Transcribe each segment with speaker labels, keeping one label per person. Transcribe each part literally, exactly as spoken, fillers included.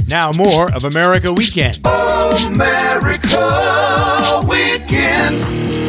Speaker 1: Now more of America Weekend.
Speaker 2: America Weekend.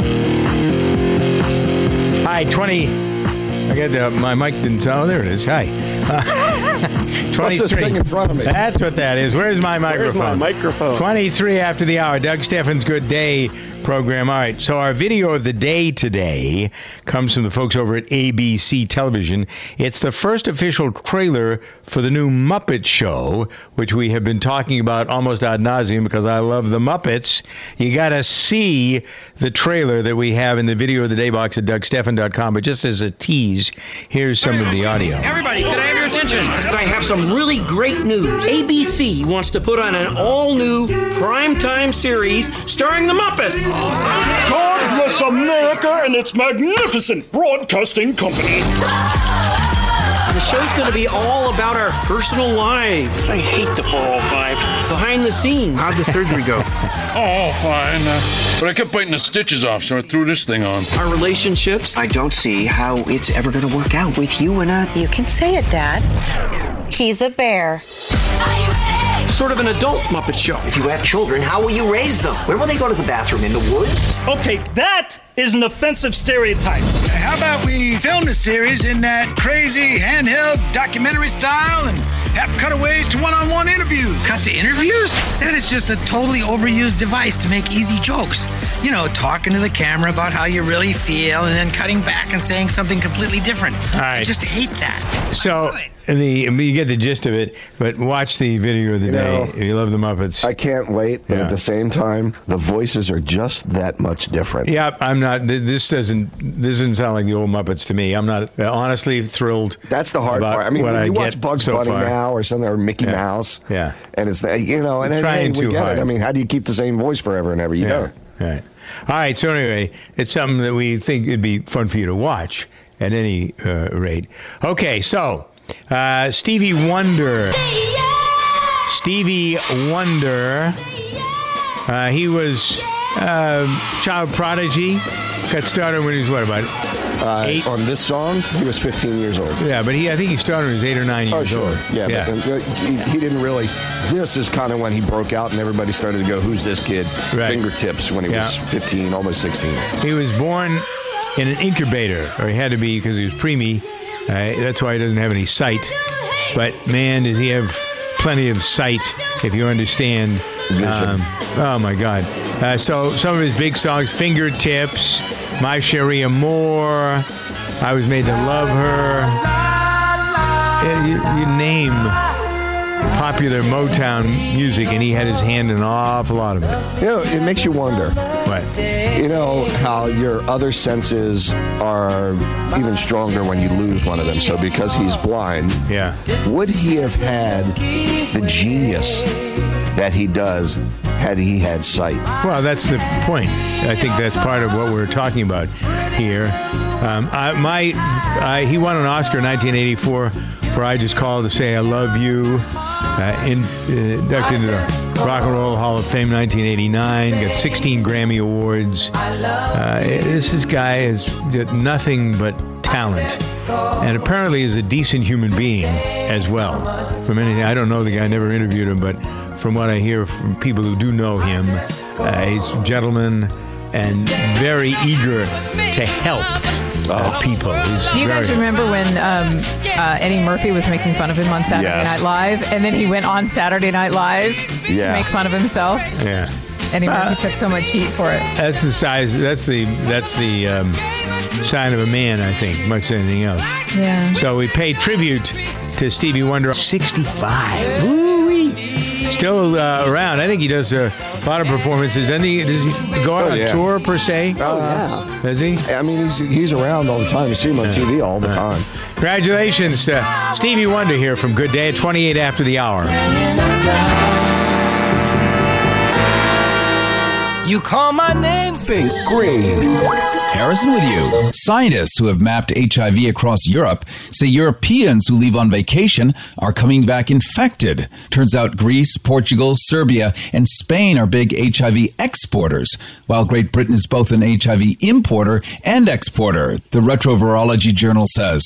Speaker 1: Hi, twenty. I got the, my mic didn't. Oh, there it is. Hi. Uh,
Speaker 3: What's this thing in front of me?
Speaker 1: That's what that is. Where's my microphone?
Speaker 4: Where's my microphone?
Speaker 1: twenty-three after the hour. Doug Steffens' Good Day program. All right. So our video of the day today comes from the folks over at A B C Television. It's the first official trailer for the new Muppet Show, which we have been talking about almost ad nauseum because I love the Muppets. You got to see the trailer that we have in the video of the day box at Doug Steffen dot com. But just as a tease, here's some of the audio.
Speaker 5: Everybody, can I have your attention? I have some really great news. A B C wants to put on an all-new primetime series starring the Muppets.
Speaker 6: God bless America and its magnificent broadcasting company.
Speaker 5: The show's going to be all about our personal lives.
Speaker 6: I hate the four oh five.
Speaker 5: Behind the scenes.
Speaker 6: How'd the surgery go? Oh, fine. Uh, but I kept biting the stitches off, so I threw this thing on.
Speaker 5: Our relationships.
Speaker 7: I don't see how it's ever going to work out with you and a...
Speaker 8: You can say it, Dad. He's a bear.
Speaker 5: Sort of an adult Muppet Show.
Speaker 7: If you have children, how will you raise them? Where will they go to the bathroom? In the woods?
Speaker 6: Okay, that is an offensive stereotype.
Speaker 9: How about we film the series in that crazy handheld documentary style and have cutaways to one-on-one interviews? Cut to interviews? That is just a totally overused device to make easy jokes. You know, talking to the camera about how you really feel and then cutting back and saying something completely different.
Speaker 1: All right.
Speaker 9: I just hate that.
Speaker 1: So the you get the gist of it, but watch the video of the
Speaker 3: You
Speaker 1: day
Speaker 3: know,
Speaker 1: if you love the Muppets.
Speaker 3: I can't wait, but
Speaker 1: Yeah.
Speaker 3: at the same time, the voices are just that much different.
Speaker 1: Yeah, I'm not. th- This doesn't. This doesn't sound like the old Muppets to me. I'm not uh, honestly thrilled.
Speaker 3: That's the hard
Speaker 1: about
Speaker 3: part. I mean,
Speaker 1: what
Speaker 3: when
Speaker 1: I
Speaker 3: you watch
Speaker 1: get
Speaker 3: Bugs
Speaker 1: so
Speaker 3: Bunny
Speaker 1: far.
Speaker 3: now or something, or Mickey
Speaker 1: Yeah.
Speaker 3: Mouse,
Speaker 1: Yeah.
Speaker 3: and it's that, you know, and
Speaker 1: You're
Speaker 3: hey,
Speaker 1: trying
Speaker 3: we
Speaker 1: too
Speaker 3: get
Speaker 1: hard.
Speaker 3: it. I mean, how do you keep the same voice forever and ever? You
Speaker 1: Yeah.
Speaker 3: don't.
Speaker 1: Right. All right. So anyway, it's something that we think it'd be fun for you to watch at any uh, rate. Okay. So uh, Stevie Wonder. Stevie Wonder. Uh, he was uh, child prodigy. Got started when he was what about
Speaker 3: Uh,
Speaker 1: eight?
Speaker 3: on this song, he was fifteen years old.
Speaker 1: Yeah, but he I think he started when he was eight or nine
Speaker 3: Oh,
Speaker 1: years
Speaker 3: sure.
Speaker 1: old.
Speaker 3: Yeah,
Speaker 1: yeah.
Speaker 3: But, uh, he, he didn't really. This is kind of when he broke out and everybody started to go, who's this kid?
Speaker 1: Right.
Speaker 3: Fingertips when he was
Speaker 1: Yeah.
Speaker 3: fifteen, almost sixteen.
Speaker 1: He was born in an incubator, or he had to be because he was preemie. Uh, that's why he doesn't have any sight. But man, does he have plenty of sight, if you understand.
Speaker 3: Vision.
Speaker 1: oh, my God. Uh, so some of his big songs, Fingertips, My Cherie Amour, I Was Made to Love Her. Uh, you, you name popular Motown music, and he had his hand in an awful lot of it.
Speaker 3: You know, it makes you wonder.
Speaker 1: What?
Speaker 3: You know how your other senses are even stronger when you lose one of them. So because he's blind,
Speaker 1: Yeah.
Speaker 3: would he have had the genius that he does had he had sight?
Speaker 1: Well, that's the point. I think that's part of what we're talking about here. Um, I, my, I, he won an Oscar in nineteen eighty-four for "I Just Called to Say I Love You." Uh, in, uh, inducted into the Rock and Roll Hall of Fame nineteen eighty-nine. Got sixteen Grammy Awards. Uh, this is guy has got nothing but talent, and apparently is a decent human being as well. From anything, I don't know the guy. I never interviewed him, but from what I hear from people who do know him, uh, he's a gentleman and very eager to help uh, people. He's
Speaker 10: Do you
Speaker 1: very,
Speaker 10: guys remember when um, uh, Eddie Murphy was making fun of him on Saturday
Speaker 3: Yes.
Speaker 10: Night Live, and then he went on Saturday Night Live
Speaker 3: Yeah.
Speaker 10: to make fun of himself?
Speaker 1: Yeah,
Speaker 10: Eddie
Speaker 1: Uh,
Speaker 10: Murphy took so much heat for it.
Speaker 1: that's the size. That's the that's the um, sign of a man, I think, much as anything else.
Speaker 10: Yeah.
Speaker 1: So we pay tribute to Stevie Wonder. sixty-five. Woo-wee. Still uh, around. I think he does a lot of performances. Doesn't he? Does he go out
Speaker 3: Oh,
Speaker 1: on
Speaker 3: yeah.
Speaker 1: tour per se?
Speaker 3: Oh, yeah.
Speaker 1: Does he?
Speaker 3: I mean, he's he's around all the time. You see him on T V all the time.
Speaker 1: Congratulations to Stevie Wonder here from Good Day at twenty-eight after the hour.
Speaker 5: You call my name.
Speaker 11: Think green. Harrison with you. Scientists who have mapped H I V across Europe say Europeans who leave on vacation are coming back infected. Turns out Greece, Portugal, Serbia, and Spain are big H I V exporters, while Great Britain is both an H I V importer and exporter, the Retrovirology Journal says.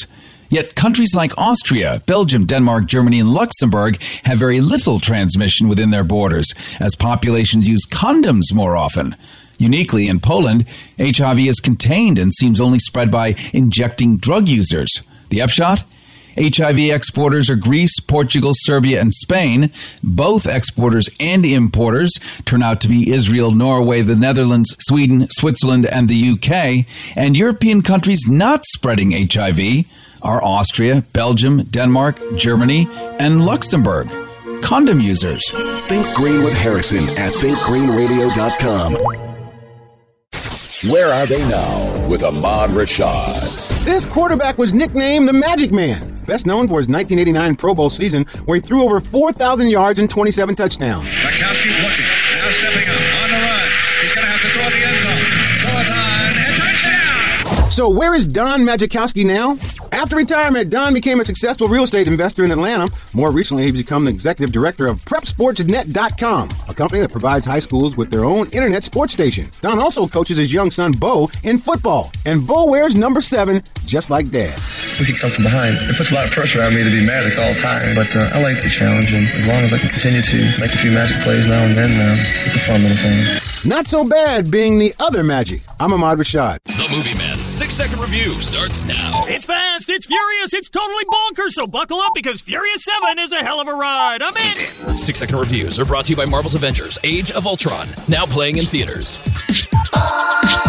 Speaker 11: Yet countries like Austria, Belgium, Denmark, Germany, and Luxembourg have very little transmission within their borders, as populations use condoms more often. Uniquely, in Poland, H I V is contained and seems only spread by injecting drug users. The upshot? H I V exporters are Greece, Portugal, Serbia, and Spain. Both exporters and importers turn out to be Israel, Norway, the Netherlands, Sweden, Switzerland, and the U K. And European countries not spreading H I V are Austria, Belgium, Denmark, Germany, and Luxembourg. Condom users.
Speaker 4: Think Green with Harrison at think green radio dot com. Where are they now with Ahmad Rashad?
Speaker 12: This quarterback was nicknamed the Magic Man, best known for his nineteen eighty-nine Pro Bowl season where he threw over four thousand yards and twenty-seven touchdowns.
Speaker 13: Gronkowski's looking, now stepping up, on the run. He's going to have to throw the end zone. Throw it on, and touchdown!
Speaker 12: So where is Don Majikowski now? After retirement, Don became a successful real estate investor in Atlanta. More recently, he's become the executive director of prep sports net dot com, a company that provides high schools with their own internet sports station. Don also coaches his young son, Bo, in football. And Bo wears number seven, just like Dad.
Speaker 14: We can come from behind. It puts a lot of pressure on me to be Magic all the time, but uh, I like the challenge, and as long as I can continue to make a few Magic plays now and then, uh, it's a fun little thing.
Speaker 12: Not so bad being the other Magic. I'm Ahmad Rashad.
Speaker 15: The Movie Man's six-second review starts now.
Speaker 16: It's fast, it's furious, it's totally bonkers, so buckle up because Furious seven is a hell of a ride. I'm in.
Speaker 15: Six-second reviews are brought to you by Marvel's Avengers: Age of Ultron, now playing in theaters.
Speaker 2: Oh!